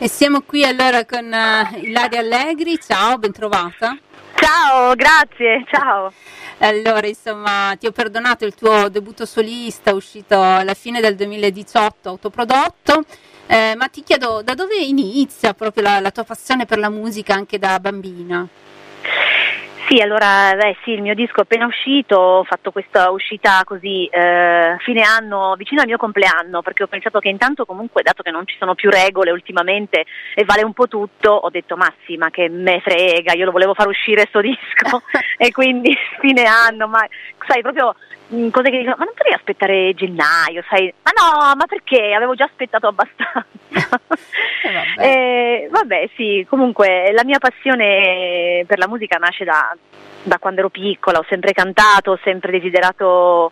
E siamo qui allora con Ilaria Allegri, ciao, bentrovata. Ciao, grazie, ciao. Allora, insomma, ti ho perdonato il tuo debutto solista uscito alla fine del 2018, autoprodotto, ma ti chiedo da dove inizia proprio la tua passione per la musica anche da bambina? Sì, allora, sì, il mio disco è appena uscito, ho fatto questa uscita così fine anno, vicino al mio compleanno, perché ho pensato che intanto comunque, dato che non ci sono più regole ultimamente e vale un po' tutto, ho detto ma sì, ma che me frega, io lo volevo far uscire sto disco e quindi fine anno, ma sai, proprio cose che dicono, ma non potevi aspettare gennaio, sai, ma no, ma perché? Avevo già aspettato abbastanza. Vabbè, sì, comunque la mia passione per la musica nasce da quando ero piccola, ho sempre cantato, ho sempre desiderato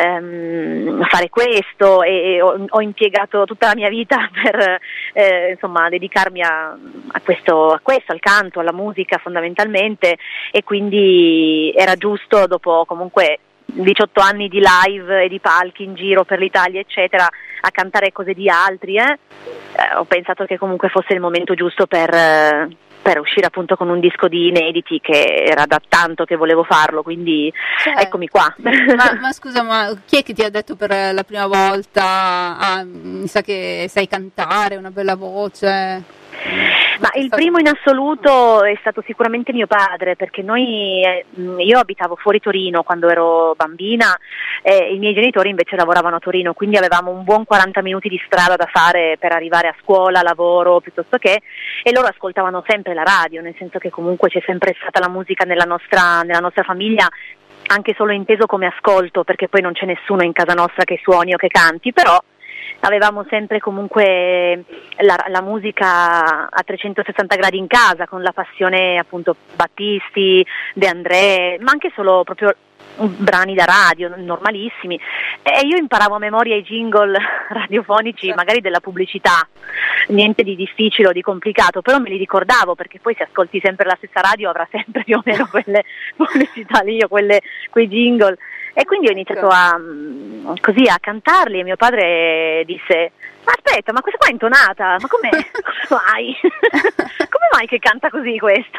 fare questo e ho impiegato tutta la mia vita per insomma dedicarmi a questo, al canto, alla musica fondamentalmente, e quindi era giusto, dopo comunque 18 anni di live e di palchi in giro per l'Italia eccetera, a cantare cose di altri, ho pensato che comunque fosse il momento giusto per uscire appunto con un disco di inediti, che era da tanto che volevo farlo, quindi eccomi qua. Ma scusa, ma chi è che ti ha detto per la prima volta, mi sa che sai cantare, una bella voce? Ma il primo in assoluto è stato sicuramente mio padre, perché io abitavo fuori Torino quando ero bambina e i miei genitori invece lavoravano a Torino, quindi avevamo un buon 40 minuti di strada da fare per arrivare a scuola, lavoro, piuttosto che, e loro ascoltavano sempre la radio, nel senso che comunque c'è sempre stata la musica nella nostra famiglia, anche solo inteso come ascolto, perché poi non c'è nessuno in casa nostra che suoni o che canti, però avevamo sempre comunque la musica a 360 gradi in casa, con la passione appunto Battisti, De André, ma anche solo proprio brani da radio normalissimi, e io imparavo a memoria i jingle radiofonici, magari della pubblicità, niente di difficile o di complicato, però me li ricordavo, perché poi se ascolti sempre la stessa radio avrà sempre più o meno quelle pubblicità lì o quei jingle. E quindi ho iniziato così a cantarli, e mio padre disse: ma aspetta, ma questa qua è intonata, ma come mai? Come mai che canta così questo?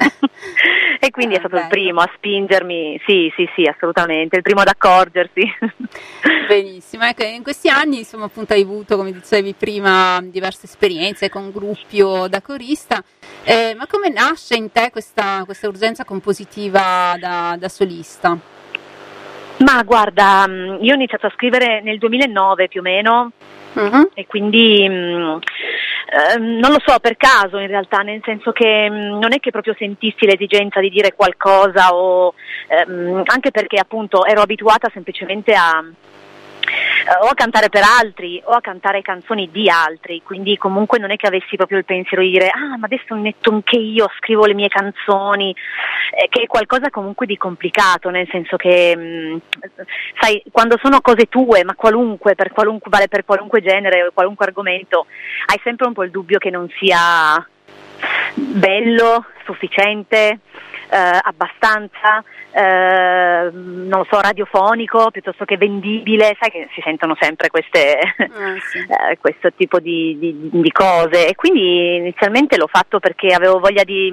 E quindi è stato il primo a spingermi, sì, assolutamente, il primo ad accorgersi. Benissimo, ecco, in questi anni insomma appunto hai avuto, come dicevi prima, diverse esperienze con gruppi o da corista, ma come nasce in te questa urgenza compositiva da solista? Ma guarda, io ho iniziato a scrivere nel 2009 più o meno, e quindi non lo so, per caso in realtà, nel senso che non è che proprio sentissi l'esigenza di dire qualcosa, o anche perché appunto ero abituata semplicemente o a cantare per altri o a cantare canzoni di altri, quindi comunque non è che avessi proprio il pensiero di dire ma adesso metto anche io, scrivo le mie canzoni, che è qualcosa comunque di complicato, nel senso che sai, quando sono cose tue, ma vale per qualunque genere o qualunque argomento, hai sempre un po' il dubbio che non sia bello, sufficiente, abbastanza, non lo so, radiofonico piuttosto che vendibile, sai che si sentono sempre questo tipo di cose, e quindi inizialmente l'ho fatto perché avevo voglia di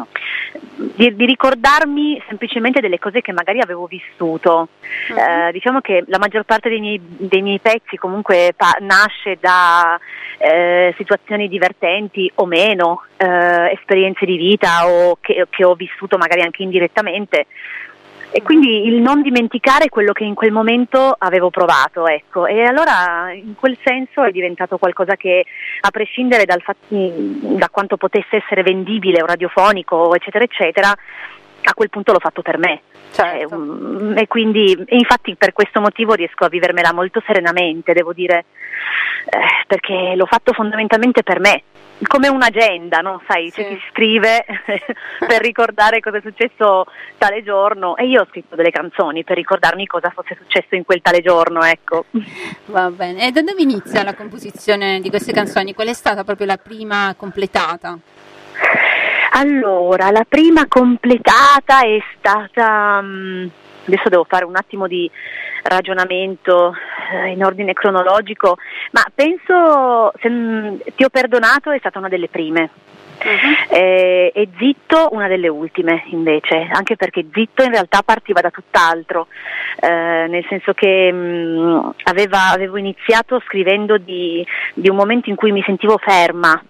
ricordarmi semplicemente delle cose che magari avevo vissuto. Diciamo che la maggior parte dei miei pezzi comunque nasce da situazioni divertenti o meno, esperienze di vita o che ho vissuto magari anche indirettamente, e quindi il non dimenticare quello che in quel momento avevo provato, ecco, e allora in quel senso è diventato qualcosa che, a prescindere da quanto potesse essere vendibile o radiofonico eccetera eccetera, a quel punto l'ho fatto per me. Certo. E quindi infatti per questo motivo riesco a vivermela molto serenamente, devo dire, perché l'ho fatto fondamentalmente per me, come un'agenda, no? Sai, c'è chi scrive per ricordare cosa è successo tale giorno, e io ho scritto delle canzoni per ricordarmi cosa fosse successo in quel tale giorno, ecco. Va bene, e da dove inizia la composizione di queste canzoni? Qual è stata proprio la prima completata? Allora, la prima completata è stata, adesso devo fare un attimo di ragionamento, in ordine cronologico, ma penso Ti ho perdonato è stata una delle prime. E Zitto una delle ultime invece, anche perché Zitto in realtà partiva da tutt'altro, nel senso che avevo iniziato scrivendo di un momento in cui mi sentivo ferma,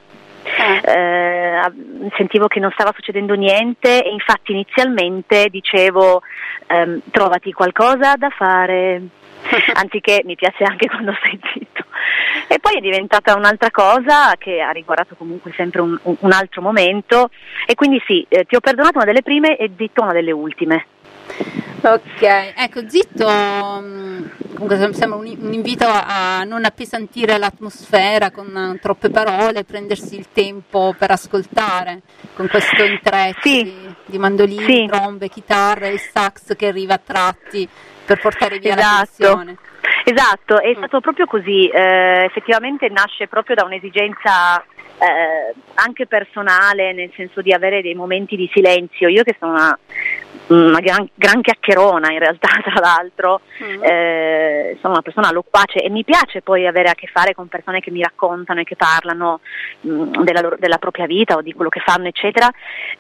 sentivo che non stava succedendo niente e infatti inizialmente dicevo trovati qualcosa da fare, anziché mi piace anche quando stai zitto. E poi è diventata un'altra cosa che ha riguardato comunque sempre un altro momento, e quindi sì, Ti ho perdonato una delle prime e Zitto una delle ultime. Ok, ecco, Zitto comunque sembra un invito a non appesantire l'atmosfera con troppe parole, prendersi il tempo per ascoltare, con questo intreccio di mandolini, trombe, chitarre e sax che arriva a tratti per portare via la tensione. Esatto, è stato proprio così, effettivamente nasce proprio da un'esigenza anche personale, nel senso di avere dei momenti di silenzio. Io che sono una gran chiacchierona in realtà, tra l'altro, sono una persona loquace e mi piace poi avere a che fare con persone che mi raccontano e che parlano della propria vita o di quello che fanno, eccetera.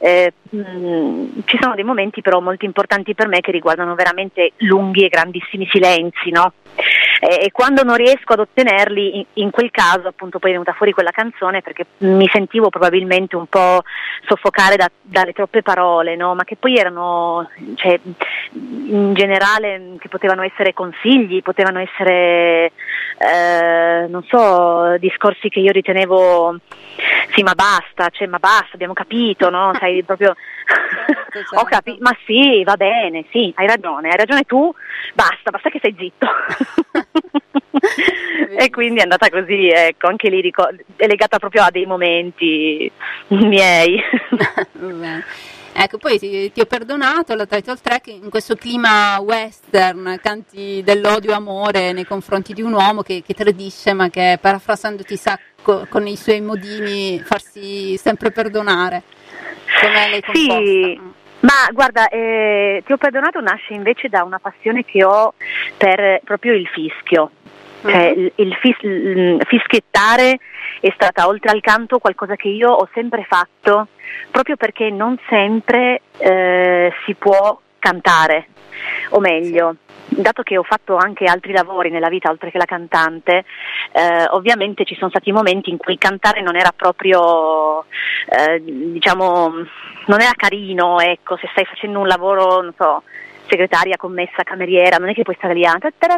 Ci sono dei momenti però molto importanti per me che riguardano veramente lunghi e grandissimi silenzi, no? E quando non riesco ad ottenerli, in quel caso appunto poi è venuta fuori quella canzone, perché mi sentivo probabilmente un po' soffocare dalle troppe parole, no? Ma che poi erano, cioè, in generale, che potevano essere consigli, potevano essere non so, discorsi che io ritenevo sì ma basta, abbiamo capito, no? Sai, proprio Certo. ho capito, ma sì, va bene, sì, hai ragione tu, basta che stai zitto. E quindi è andata così, ecco, anche lì è legata proprio a dei momenti miei. Ecco, poi ti ho perdonato, la title track, in questo clima western, canti dell'odio e amore nei confronti di un uomo che tradisce, ma che, parafrasandoti, sa con i suoi modini farsi sempre perdonare. Come l'hai composta? Sì, ma guarda, Ti ho perdonato nasce invece da una passione che ho per proprio il fischio. Cioè il fischiettare è stata, oltre al canto, qualcosa che io ho sempre fatto, proprio perché non sempre si può cantare, o meglio, dato che ho fatto anche altri lavori nella vita oltre che la cantante, ovviamente ci sono stati momenti in cui cantare non era proprio, diciamo, non era carino, ecco, se stai facendo un lavoro, non so, segretaria, commessa, cameriera, non è che puoi stare lì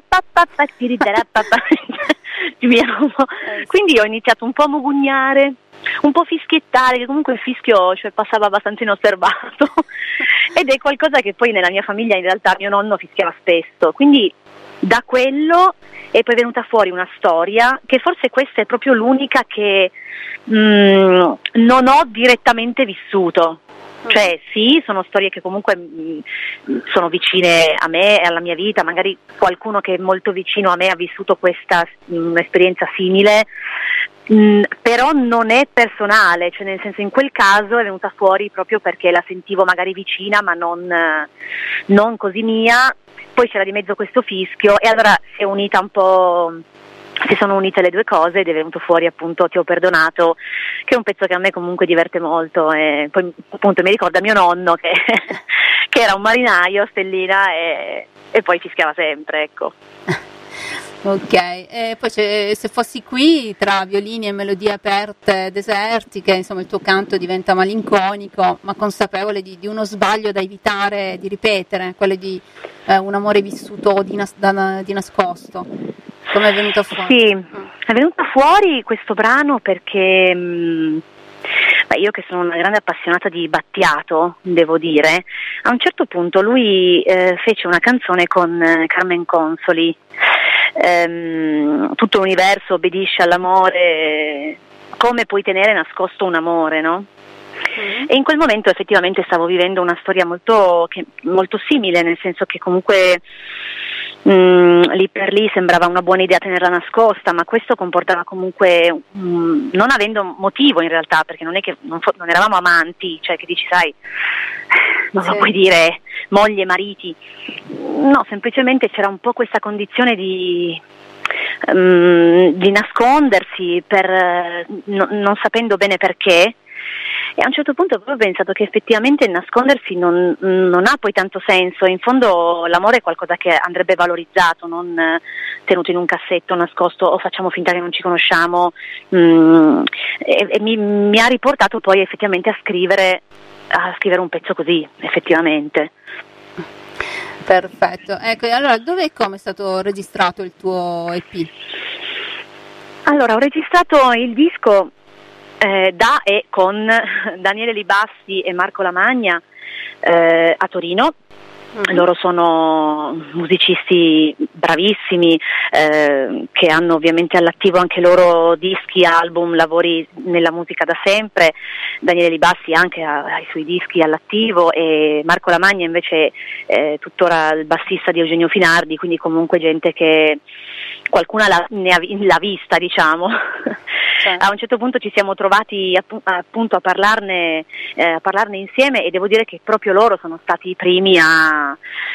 quindi ho iniziato un po' a mugugnare, un po' fischiettare, che comunque il fischio, cioè, passava abbastanza inosservato ed è qualcosa che poi nella mia famiglia in realtà mio nonno fischiava spesso, quindi da quello è poi venuta fuori una storia che forse questa è proprio l'unica che non ho direttamente vissuto. Cioè sì, sono storie che comunque sono vicine a me e alla mia vita, magari qualcuno che è molto vicino a me ha vissuto questa esperienza simile, però non è personale, cioè nel senso, in quel caso è venuta fuori proprio perché la sentivo magari vicina ma non così mia. Poi c'era di mezzo questo fischio e allora si sono unite le due cose ed è venuto fuori appunto Ti ho perdonato, che è un pezzo che a me comunque diverte molto, e poi appunto mi ricorda mio nonno che, che era un marinaio, Stellina, e poi fischiava sempre, ecco. Ok, e poi se fossi qui, tra violini e melodie aperte desertiche, insomma il tuo canto diventa malinconico, ma consapevole di uno sbaglio da evitare di ripetere, quello di un amore vissuto di nascosto. Come è venuto fuori? Sì, è venuto fuori questo brano perché io che sono una grande appassionata di Battiato, devo dire, a un certo punto lui fece una canzone con Carmen Consoli, tutto l'universo obbedisce all'amore, come puoi tenere nascosto un amore, no? E in quel momento effettivamente stavo vivendo una storia molto simile, nel senso che comunque lì per lì sembrava una buona idea tenerla nascosta, ma questo comportava comunque, non avendo motivo in realtà, perché non è che non eravamo amanti, cioè che dici, sai, non lo puoi dire moglie, mariti, no, semplicemente c'era un po' questa condizione di di nascondersi non sapendo bene perché. E a un certo punto ho pensato che effettivamente il nascondersi non ha poi tanto senso. In fondo l'amore è qualcosa che andrebbe valorizzato, non tenuto in un cassetto, nascosto, o facciamo finta che non ci conosciamo. E mi ha riportato poi effettivamente a scrivere un pezzo così, effettivamente. Perfetto. Ecco, allora dove e come è stato registrato il tuo EP? Allora, ho registrato il disco da e con Daniele Libassi e Marco Lamagna a Torino. Loro sono musicisti bravissimi che hanno ovviamente all'attivo anche loro dischi, album, lavori nella musica da sempre. Daniele Libassi anche ha i suoi dischi all'attivo, e Marco Lamagna invece è tuttora il bassista di Eugenio Finardi, quindi comunque gente che qualcuna l'ha vista, diciamo. A un certo punto ci siamo trovati appunto a parlarne insieme, e devo dire che proprio loro sono stati i primi a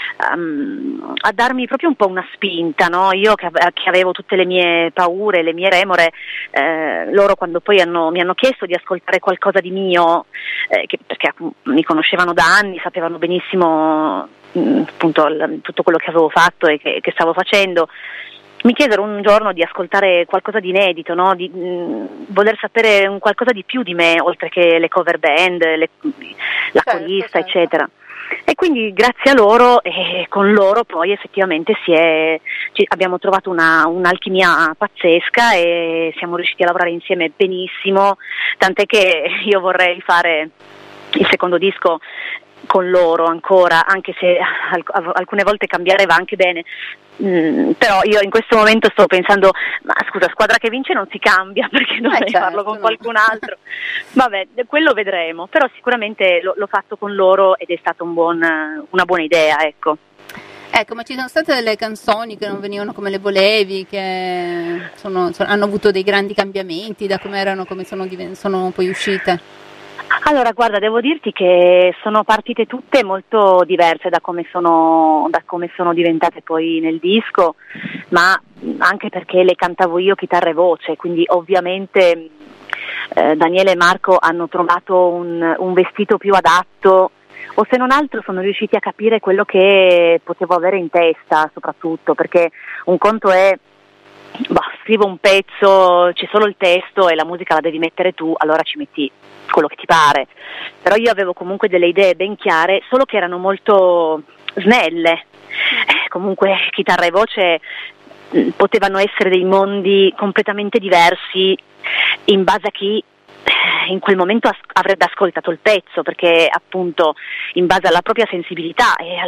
darmi proprio un po' una spinta, no? Io che avevo tutte le mie paure, le mie remore, loro quando poi mi hanno chiesto di ascoltare qualcosa di mio, perché mi conoscevano da anni, sapevano benissimo appunto tutto quello che avevo fatto e che stavo facendo. Mi chiesero un giorno di ascoltare qualcosa di inedito, no? Di voler sapere un qualcosa di più di me, oltre che le cover band, la corista, certo. Eccetera. E quindi grazie a loro e con loro poi effettivamente abbiamo trovato un'alchimia pazzesca, e siamo riusciti a lavorare insieme benissimo, tant'è che io vorrei fare il secondo disco con loro ancora, anche se alcune volte cambiare va anche bene. Però io in questo momento sto pensando, ma scusa, squadra che vince non si cambia, perché dovrei farlo con qualcun altro. Vabbè, quello vedremo, però sicuramente l'ho fatto con loro ed è stata una buona idea, ecco. Ecco, ma ci sono state delle canzoni che non venivano come le volevi, che hanno avuto dei grandi cambiamenti da come erano, come sono poi uscite? Allora, guarda, devo dirti che sono partite tutte molto diverse da come sono diventate poi nel disco, ma anche perché le cantavo io chitarra e voce, quindi ovviamente Daniele e Marco hanno trovato un vestito più adatto, o se non altro sono riusciti a capire quello che potevo avere in testa, soprattutto perché un conto è scrivo un pezzo, c'è solo il testo e la musica la devi mettere tu, allora ci metti quello che ti pare, però io avevo comunque delle idee ben chiare, solo che erano molto snelle. Comunque chitarra e voce potevano essere dei mondi completamente diversi in base a chi in quel momento avrebbe ascoltato il pezzo, perché appunto in base alla propria sensibilità e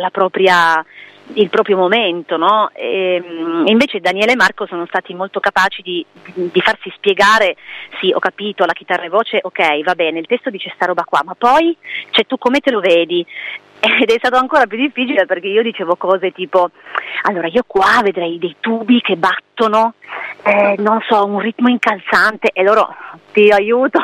il proprio momento, no? E invece Daniele e Marco sono stati molto capaci di farsi spiegare, sì, ho capito, la chitarra e voce, ok, va bene, il testo dice sta roba qua, ma poi, cioè, tu come te lo vedi? Ed è stato ancora più difficile, perché io dicevo cose tipo, allora io qua vedrei dei tubi che battono, non so, un ritmo incalzante, e loro, ti aiuto.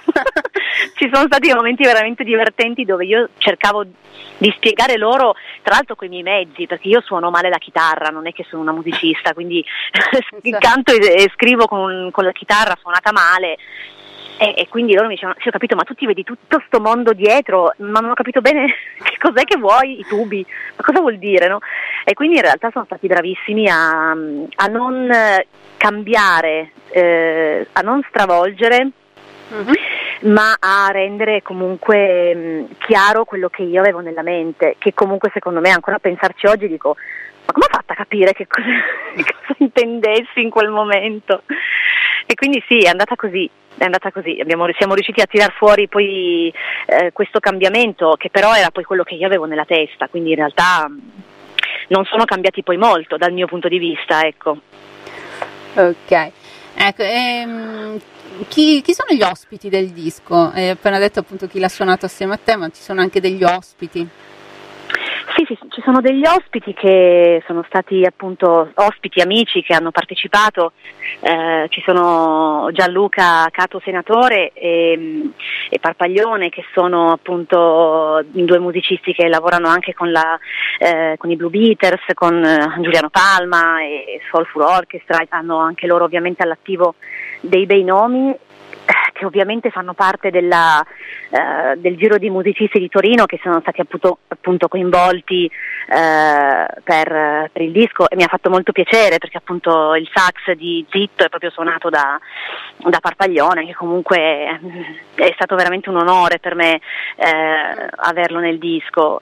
Ci sono stati momenti veramente divertenti dove io cercavo di spiegare loro, tra l'altro coi miei mezzi, perché io suono male la chitarra, non è che sono una musicista, quindi canto e scrivo con la chitarra suonata male. E quindi loro mi dicevano, sì, ho capito, ma tu ti vedi tutto sto mondo dietro, ma non ho capito bene che cos'è che vuoi, i tubi, ma cosa vuol dire, no? E quindi in realtà sono stati bravissimi a non cambiare, a non stravolgere, ma a rendere comunque chiaro quello che io avevo nella mente, che comunque secondo me ancora a pensarci oggi dico, ma come ho fatto a capire che cosa intendessi in quel momento? E quindi sì, è andata così. Siamo riusciti a tirar fuori poi questo cambiamento, che però era poi quello che io avevo nella testa, quindi in realtà non sono cambiati poi molto dal mio punto di vista, ecco. Ok, ecco, chi sono gli ospiti del disco? Hai appena detto appunto chi l'ha suonato assieme a te, ma ci sono anche degli ospiti? Sì, ci sono degli ospiti che sono stati appunto ospiti, amici che hanno partecipato, ci sono Gianluca Cato Senatore e Parpaglione, che sono appunto due musicisti che lavorano anche con i Blue Beaters, con Giuliano Palma e Soulful Orchestra, hanno anche loro ovviamente all'attivo dei bei nomi che ovviamente fanno parte del giro di musicisti di Torino che sono stati appunto coinvolti per il disco, e mi ha fatto molto piacere perché appunto il sax di Zitto è proprio suonato da Parpaglione, che comunque è stato veramente un onore per me averlo nel disco,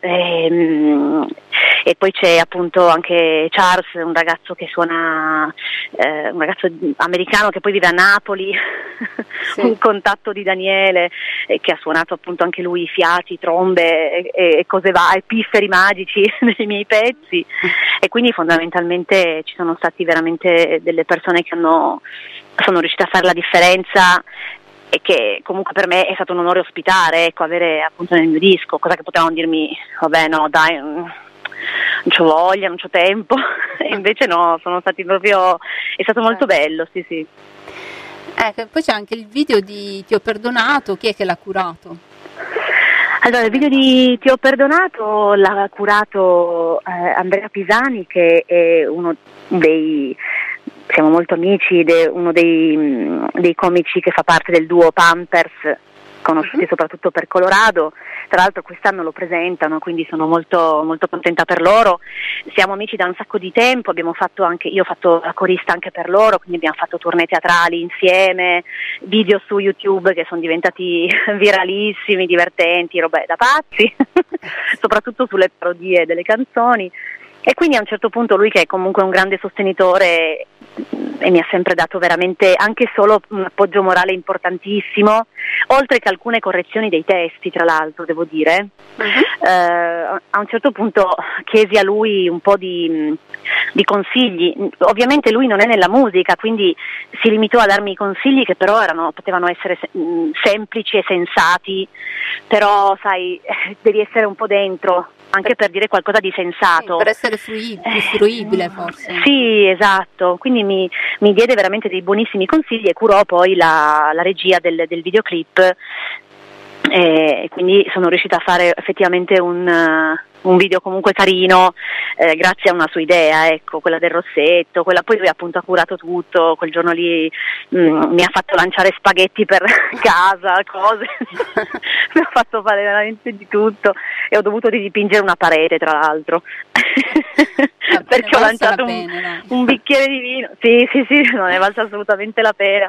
e poi c'è appunto anche Charles, un ragazzo che suona, un ragazzo americano che poi vive a Napoli, sì. Un contatto di Daniele, che ha suonato appunto anche lui fiati, trombe e cose e pifferi magici nei miei pezzi, e quindi fondamentalmente ci sono stati veramente delle persone che sono riuscite a fare la differenza, e che comunque per me è stato un onore ospitare, ecco, avere appunto nel mio disco, cosa che potevano dirmi, vabbè no dai, non c'ho voglia, non c'ho tempo, e invece no, sono stati proprio, è stato molto bello, sì. Poi c'è anche il video di Ti ho perdonato, chi è che l'ha curato? Allora, il video di Ti ho perdonato l'ha curato Andrea Pisani, che è uno dei, siamo molto amici, ed è uno dei comici che fa parte del duo Pampers, conosciuti soprattutto per Colorado. Tra l'altro quest'anno lo presentano, quindi sono molto, molto contenta per loro. Siamo amici da un sacco di tempo, io ho fatto la corista anche per loro, quindi abbiamo fatto tournée teatrali insieme, video su YouTube che sono diventati viralissimi, divertenti, robe da pazzi, soprattutto sulle parodie delle canzoni. E quindi a un certo punto lui, che è comunque un grande sostenitore e mi ha sempre dato veramente anche solo un appoggio morale importantissimo, oltre che alcune correzioni dei testi, tra l'altro devo dire, a un certo punto chiesi a lui un po' di consigli. Ovviamente lui non è nella musica, quindi si limitò a darmi consigli che però potevano essere semplici e sensati, però sai, devi essere un po' dentro anche per dire qualcosa di sensato. Sì, per essere più fruibile forse. Sì, esatto, quindi mi diede veramente dei buonissimi consigli e curò poi la regia del videoclip, e quindi sono riuscita a fare effettivamente un video comunque carino, grazie a una sua idea, ecco, quella del rossetto, poi lui appunto ha curato tutto, quel giorno lì mi ha fatto lanciare spaghetti per casa, cose, mi ha fatto fare veramente di tutto, e ho dovuto ridipingere una parete, tra l'altro, perché ho lanciato un bicchiere di vino, sì, non ne valsa assolutamente la pena.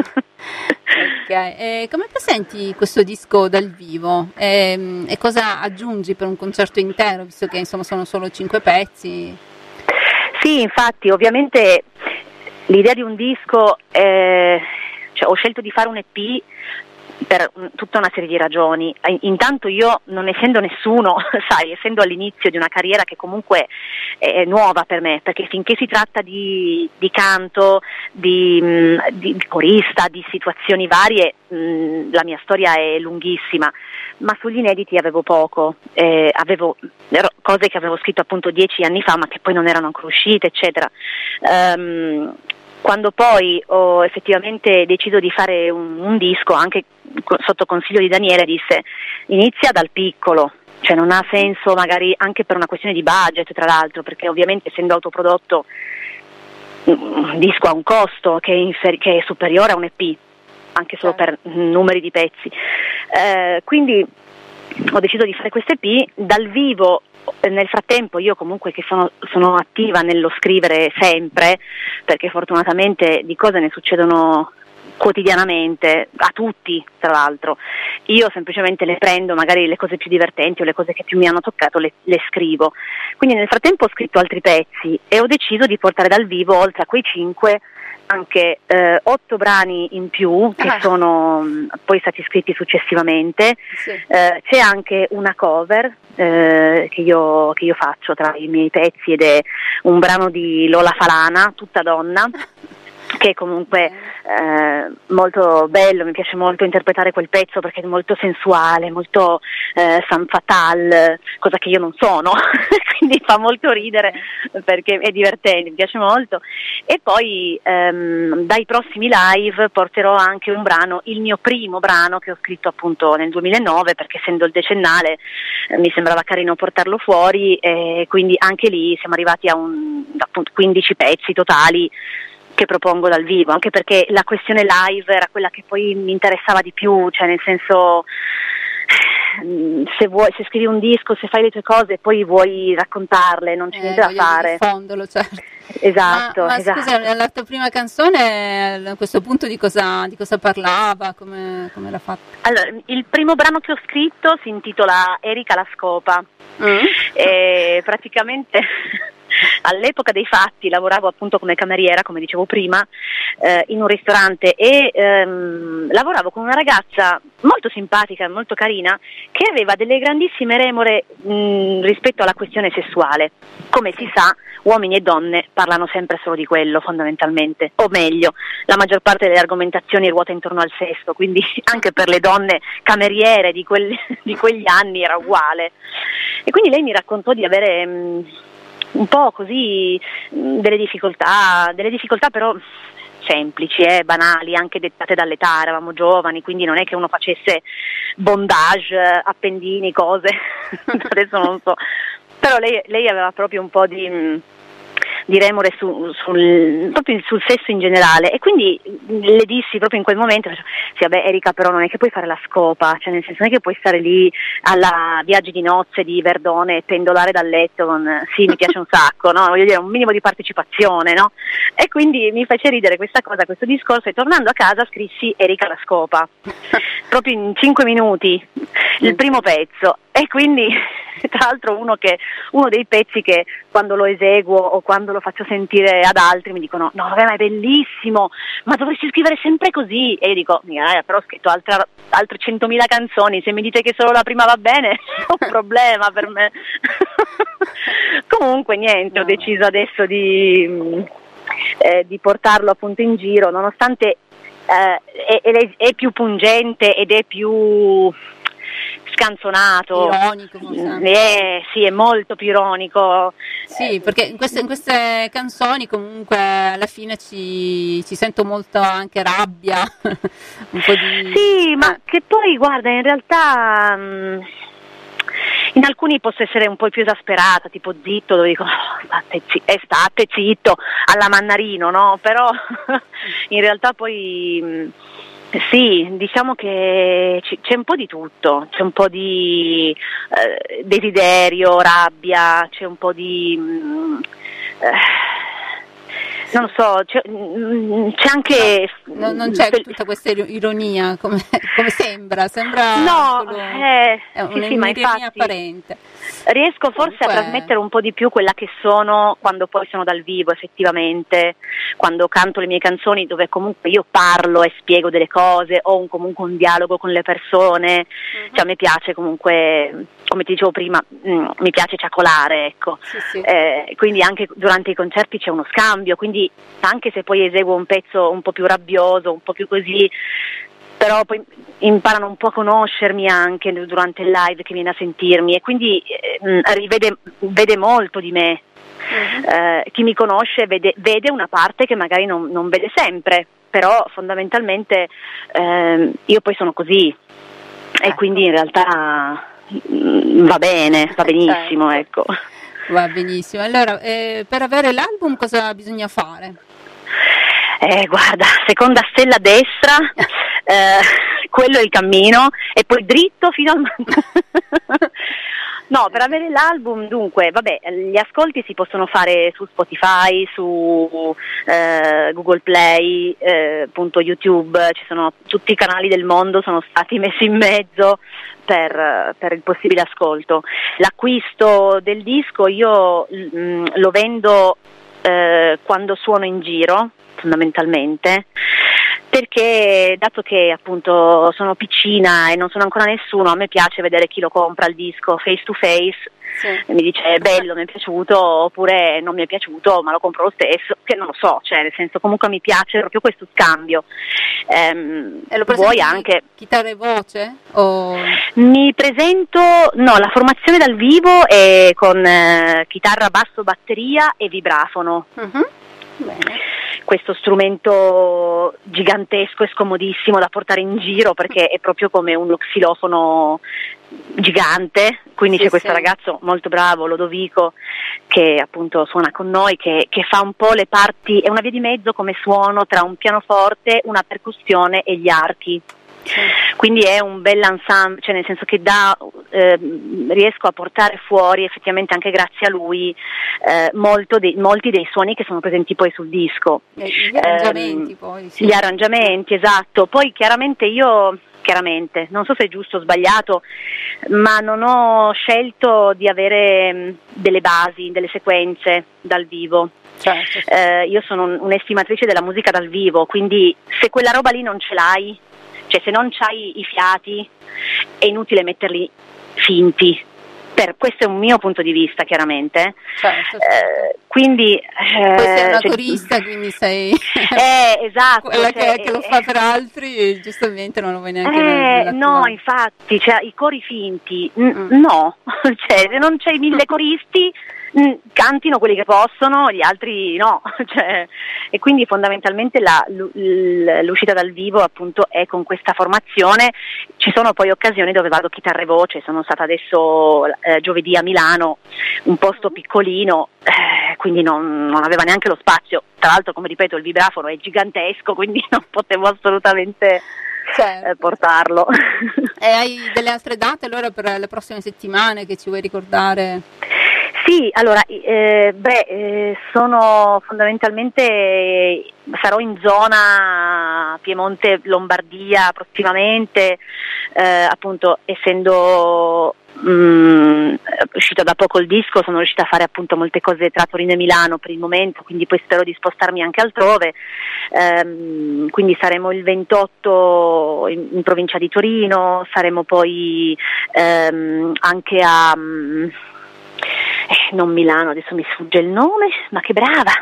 Ok, come presenti questo disco dal vivo e cosa aggiungi per un concerto intero, visto che insomma sono solo 5 pezzi? Sì, infatti ovviamente l'idea di un disco, ho scelto di fare un EP per tutta una serie di ragioni. Intanto io, non essendo nessuno, sai, essendo all'inizio di una carriera che comunque è nuova per me, perché finché si tratta di canto, di corista, di situazioni varie, la mia storia è lunghissima, ma sugli inediti avevo poco, avevo cose che avevo scritto appunto 10 anni fa ma che poi non erano ancora uscite, eccetera. Quando poi ho effettivamente deciso di fare un disco, anche sotto consiglio di Daniele, disse inizia dal piccolo, cioè non ha senso, magari anche per una questione di budget, tra l'altro, perché ovviamente essendo autoprodotto un disco ha un costo che è superiore a un EP, anche solo per numeri di pezzi, quindi ho deciso di fare questo EP dal vivo. Nel frattempo io comunque, che sono attiva nello scrivere sempre, perché fortunatamente di cose ne succedono quotidianamente, a tutti tra l'altro, io semplicemente le prendo, magari le cose più divertenti o le cose che più mi hanno toccato le scrivo. Quindi nel frattempo ho scritto altri pezzi e ho deciso di portare dal vivo, oltre a quei 5, anche 8 brani in più che sono poi stati scritti successivamente. Sì. C'è anche una cover che io faccio tra i miei pezzi, ed è un brano di Lola Falana, Tutta donna, che comunque molto bello, mi piace molto interpretare quel pezzo perché è molto sensuale, molto femme fatale, cosa che io non sono, quindi fa molto ridere perché è divertente, mi piace molto. E poi dai prossimi live porterò anche un brano, il mio primo brano che ho scritto appunto nel 2009, perché essendo il decennale mi sembrava carino portarlo fuori, e quindi anche lì siamo arrivati a appunto 15 pezzi totali che propongo dal vivo, anche perché la questione live era quella che poi mi interessava di più, cioè nel senso, se scrivi un disco, se fai le tue cose e poi vuoi raccontarle, non c'è niente da fare. Diffondolo, certo. Esatto, ma esatto. Scusa, la tua prima canzone a questo punto di cosa parlava, come l'ha fatta? Allora, il primo brano che ho scritto si intitola Erika la scopa. E praticamente all'epoca dei fatti lavoravo appunto come cameriera, come dicevo prima, in un ristorante, e lavoravo con una ragazza molto simpatica, molto carina, che aveva delle grandissime remore rispetto alla questione sessuale. Come si sa, uomini e donne parlano sempre solo di quello, fondamentalmente, o meglio, la maggior parte delle argomentazioni ruota intorno al sesso, quindi anche per le donne cameriere di quegli anni era uguale. E quindi lei mi raccontò di avere un po' così delle difficoltà però semplici, banali, anche dettate dall'età, eravamo giovani, quindi non è che uno facesse bondage, appendini, cose, adesso non so, però lei aveva proprio un po' di remore proprio sul sesso in generale, e quindi le dissi proprio in quel momento, sì vabbè Erika, però non è che puoi fare la scopa, cioè nel senso non è che puoi stare lì alla viaggi di nozze di Verdone e pendolare dal letto con sì mi piace un sacco, no? Voglio dire, un minimo di partecipazione, no? E quindi mi fece ridere questa cosa, questo discorso, e tornando a casa scrissi Erika la scopa, proprio in 5 minuti, il primo pezzo, e quindi tra l'altro uno dei pezzi che quando lo eseguo o quando lo faccio sentire ad altri mi dicono no vabbè ma è bellissimo, ma dovresti scrivere sempre così, e io dico però ho scritto altre 100.000 canzoni, se mi dite che solo la prima va bene è un problema per me. Comunque niente, ho deciso adesso di portarlo appunto in giro, nonostante è più pungente ed è più scanzonato, ironico, sì, è molto più ironico. Sì, perché in queste canzoni comunque alla fine ci sento molto anche rabbia, un po' di... Sì, ma che poi guarda, in realtà in alcuni posso essere un po' più esasperata, tipo zitto, dove dico state zitto, alla Mannarino, no? Però in realtà poi sì, diciamo che c'è un po' di tutto, c'è un po' di desiderio, rabbia, c'è un po' di non lo so, c'è anche... Non c'è tutta questa ironia, come sembra no, solo sì, ma infatti apparente. Riesco forse a trasmettere un po' di più quella che sono quando poi sono dal vivo, effettivamente, quando canto le mie canzoni, dove comunque io parlo e spiego delle cose, ho comunque un dialogo con le persone, cioè a me piace comunque, come ti dicevo prima, mi piace ciacolare, ecco. Sì. Quindi anche durante i concerti c'è uno scambio, quindi anche se poi eseguo un pezzo un po' più rabbioso, un po' più così, però poi imparano un po' a conoscermi anche durante il live che viene a sentirmi, e quindi vede molto di me. Chi mi conosce vede una parte che magari non vede sempre, però fondamentalmente io poi sono così, e quindi in realtà va bene, va benissimo, certo. Ecco. Va benissimo. Allora, per avere l'album cosa bisogna fare? Guarda, seconda stella a destra, quello è il cammino, e poi dritto fino al No, per avere l'album, dunque, vabbè, gli ascolti si possono fare su Spotify, su Google Play, appunto YouTube, ci sono tutti i canali del mondo, sono stati messi in mezzo per il possibile ascolto. L'acquisto del disco io lo vendo quando suono in giro, fondamentalmente, perché dato che appunto sono piccina e non sono ancora nessuno, a me piace vedere chi lo compra il disco face to face. Sì. E mi dice bello, mi è piaciuto, oppure non mi è piaciuto ma lo compro lo stesso, che non lo so, cioè nel senso comunque mi piace proprio questo scambio. E lo vuoi anche chitarra e voce? O... Mi presento, no, la formazione dal vivo è con chitarra, basso, batteria e vibrafono. Bene. Questo strumento gigantesco e scomodissimo da portare in giro perché è proprio come uno xilofono gigante, quindi c'è questo ragazzo molto bravo, Lodovico, che appunto suona con noi, che fa un po' le parti, è una via di mezzo come suono tra un pianoforte, una percussione e gli archi. Quindi è un bel ensemble, cioè nel senso che riesco a portare fuori effettivamente anche grazie a lui molti dei suoni che sono presenti poi sul disco. Gli arrangiamenti poi. Sì. Gli arrangiamenti, esatto. Poi chiaramente non so se è giusto o sbagliato, ma non ho scelto di avere delle basi, delle sequenze dal vivo. Certo. Io sono un'estimatrice della musica dal vivo, quindi se quella roba lì non ce l'hai, cioè se non c'hai i fiati è inutile metterli finti. Questo è un mio punto di vista, chiaramente. Certo. Quindi poi sei una corista, quindi sei esatto, quella che lo fa per altri e giustamente non lo vuoi neanche no, infatti, cioè, i cori finti no, cioè se non c'hai 1000 coristi cantino quelli che possono, gli altri no, cioè, e quindi fondamentalmente l'uscita dal vivo appunto è con questa formazione. Ci sono poi occasioni dove vado chitarra e voce, sono stata adesso giovedì a Milano, un posto piccolino, quindi non aveva neanche lo spazio, tra l'altro come ripeto il vibrafono è gigantesco, quindi non potevo assolutamente portarlo. E hai delle altre date allora per le prossime settimane che ci vuoi ricordare? Sì, allora, sono fondamentalmente, sarò in zona Piemonte-Lombardia prossimamente, appunto essendo uscito da poco il disco, sono riuscita a fare appunto molte cose tra Torino e Milano per il momento, quindi poi spero di spostarmi anche altrove, quindi saremo il 28 in provincia di Torino, saremo poi anche a... non Milano, adesso mi sfugge il nome, ma che brava!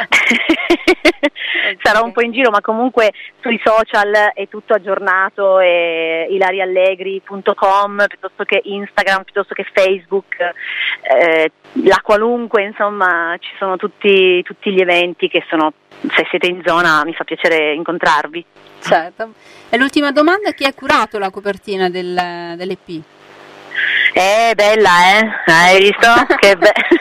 Sarò un po' in giro, ma comunque sui social è tutto aggiornato, ilariallegri.com piuttosto che Instagram, piuttosto che Facebook, la qualunque, insomma ci sono tutti gli eventi che sono, se siete in zona mi fa piacere incontrarvi. Certo. E l'ultima domanda, chi ha curato la copertina dell'EP? Bella, hai visto? Che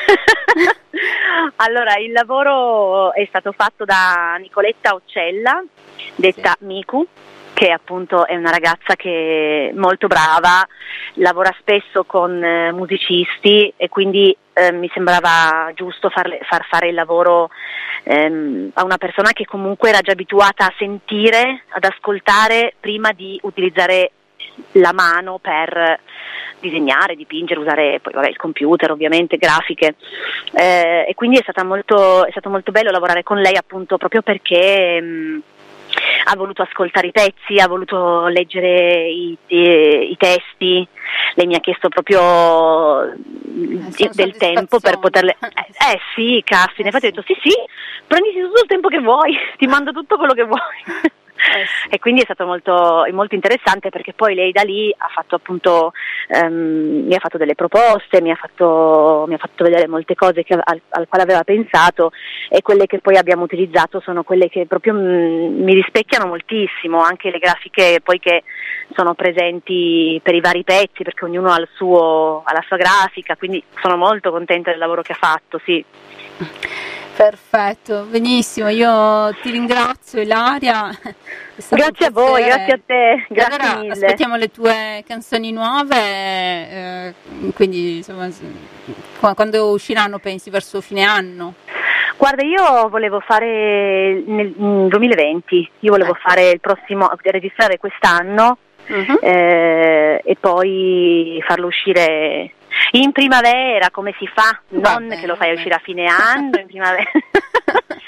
Allora, il lavoro è stato fatto da Nicoletta Occella, detta Miku, che appunto è una ragazza che è molto brava, lavora spesso con musicisti e quindi mi sembrava giusto far fare il lavoro a una persona che comunque era già abituata a sentire, ad ascoltare prima di utilizzare la mano per disegnare, dipingere, usare poi il computer, ovviamente, grafiche, e quindi è stato molto bello lavorare con lei appunto proprio perché ha voluto ascoltare i pezzi, ha voluto leggere i testi, lei mi ha chiesto proprio del tempo per poterle... sì, caspita, infatti ho detto sì, prenditi tutto il tempo che vuoi, ti mando tutto quello che vuoi. E quindi è stato molto interessante perché poi lei da lì ha fatto appunto mi ha fatto delle proposte, mi ha fatto vedere molte cose al quale aveva pensato, e quelle che poi abbiamo utilizzato sono quelle che proprio mi rispecchiano moltissimo, anche le grafiche poi che sono presenti per i vari pezzi, perché ognuno ha la sua grafica, quindi sono molto contenta del lavoro che ha fatto, sì. Perfetto, benissimo, io ti ringrazio Ilaria. Grazie a voi, grazie a te, grazie allora, mille. Aspettiamo le tue canzoni nuove, quindi insomma, quando usciranno pensi verso fine anno? Guarda, io volevo fare nel 2020, fare il prossimo, registrare quest'anno e poi farlo uscire in primavera, come si fa, non che lo fai uscire a fine anno, in primavera.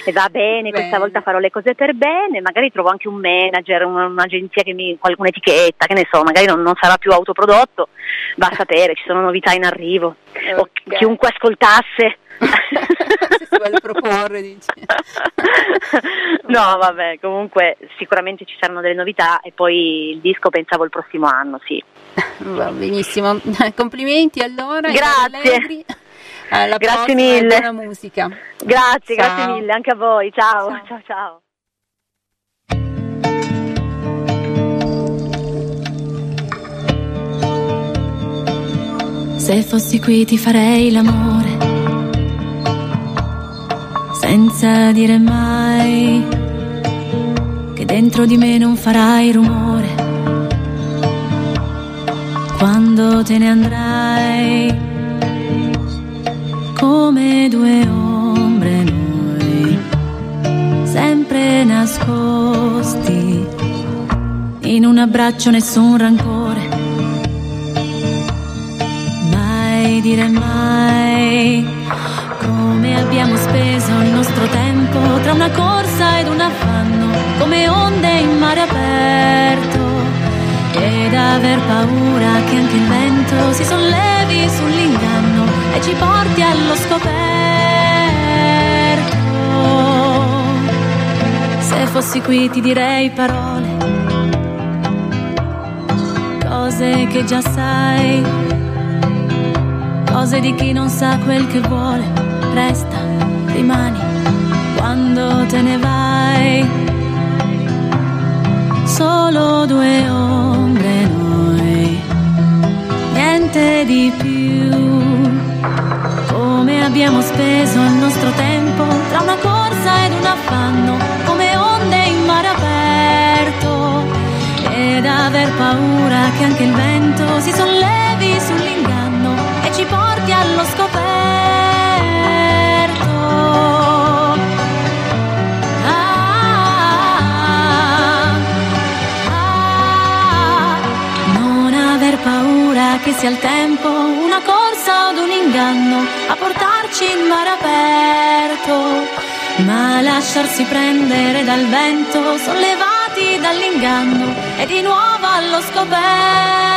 E va bene, questa volta farò le cose per bene, magari trovo anche un manager, un'agenzia un'etichetta, che ne so, magari non sarà più autoprodotto, va a sapere, ci sono novità in arrivo, o chiunque ascoltasse. Se si vuole proporre, dici. No, vabbè, comunque sicuramente ci saranno delle novità e poi il disco pensavo il prossimo anno, sì. Va benissimo, complimenti allora. Grazie. Alla grazie prossima, mille. buona musica. Grazie, Ciao. grazie mille anche a voi. Ciao, ciao, ciao. Se fossi qui ti farei l'amore, senza dire mai che dentro di me non farai rumore. Quando te ne andrai, come due ombre noi, sempre nascosti, in un abbraccio nessun rancore. Mai dire mai come abbiamo speso il nostro tempo tra una corsa ed un affanno, come onde in mare aperto, ed aver paura che anche il vento si sollevi sull'inganno e ci porti allo scoperto. Se fossi qui ti direi parole, cose che già sai, cose di chi non sa quel che vuole. Resta, rimani, quando te ne vai, solo due ombre noi, niente di più. Come abbiamo speso il nostro tempo tra una corsa ed un affanno, come onde in mare aperto, ed aver paura che anche il vento si sollevi sull'inganno e ci porti allo scoperto. Non aver paura che sia il tempo, una corsa od un inganno a portarci in mare aperto, ma lasciarsi prendere dal vento, sollevati dall'inganno e di nuovo allo scoperto.